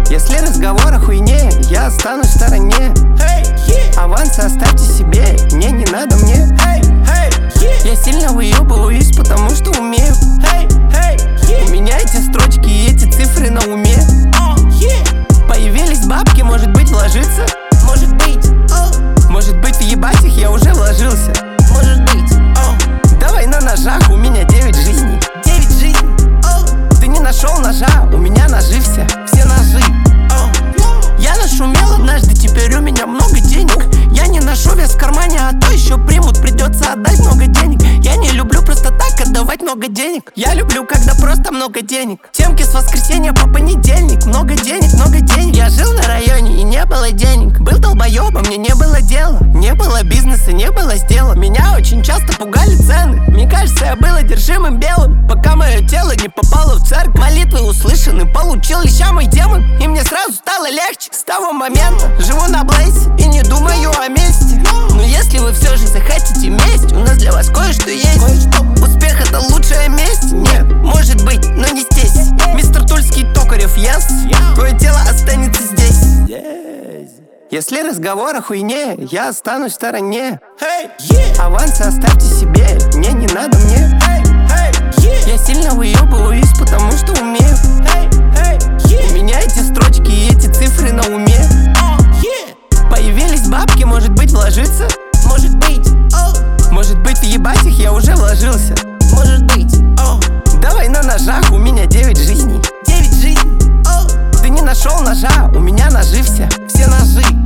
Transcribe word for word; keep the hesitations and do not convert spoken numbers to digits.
Если разговор о хуйне, я останусь в стороне. Авансы оставьте себе, мне не надо мне. Я сильно выебываюсь, потому что умею. У меня эти строчки и эти цифры на уме. Появились бабки, может быть вложиться. Может быть, может быть въебать их я уже вложился. Может быть, давай на ножах, у меня девять жизней. Девять жизней. Ты не нашел ножа, у меня ножи все. Все ножи. Я нашумел однажды, теперь у меня много денег. Я не ношу вес в кармане, а то еще примут, придется отдать много денег. Я не люблю просто так отдавать много денег. Я люблю, когда просто много денег. Темки с воскресенья по понедельник. Много денег, много денег. Я жил на районе и не было денег. Был долбоебом, мне не было дела. Не было бизнеса, не было дела. Меня очень часто пугали цены. Мне кажется, я был одержимым белым, пока мое тело не попало в церковь. Молитвы услышаны, получил леща мой демон, и мне сразу стало легче. С того момента живу на блейсе и не думаю о месте. Но если вы все же захотите месть, у нас для вас кое-что есть. Кое-что. Успех — это лучшая месть? Нет, может быть, но не здесь. Мистер Тульский Токарев, yes. Твое тело останется здесь. Если разговор о хуйне, я останусь в стороне. Авансы оставьте себе, мне не надо мне. Я сильно выебываюсь, потому что умею. У меня эти строчки и эти цифры на уме. Появились бабки, может быть вложиться. Может быть, может быть въебать их я уже вложился. Может быть, давай на ножах, у меня девять жизней. Девять жизней. Ты не нашел ножа, у меня ножи все. Все ножи.